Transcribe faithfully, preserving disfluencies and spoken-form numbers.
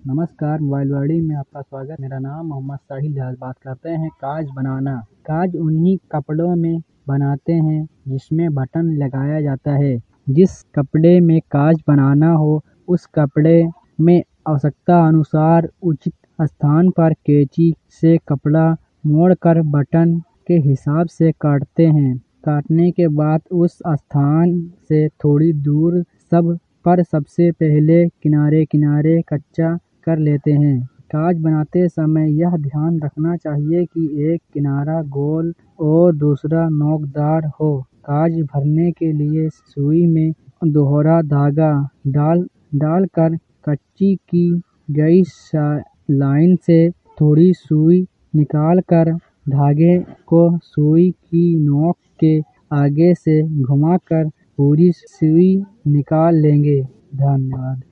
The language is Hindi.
नमस्कार, मोबाइल वर्ल्ड में आपका स्वागत। मेरा नाम मोहम्मद साहिल है। बात करते हैं काज बनाना। काज उन्हीं कपड़ों में बनाते हैं जिसमें बटन लगाया जाता है। जिस कपड़े में काज बनाना हो उस कपड़े में आवश्यकता अनुसार उचित स्थान पर कैंची से कपड़ा मोड़कर बटन के हिसाब से काटते हैं। काटने के बाद उस स्थान से थोड़ी दूर सब पर सबसे पहले किनारे किनारे कच्चा कर लेते हैं। काज बनाते समय यह ध्यान रखना चाहिए कि एक किनारा गोल और दूसरा नोकदार हो। काज भरने के लिए सुई में दोहरा धागा डाल डालकर कच्ची की गई लाइन से थोड़ी सुई निकालकर धागे को सुई की नोक के आगे से घुमाकर पूरी सुई निकाल लेंगे। धन्यवाद।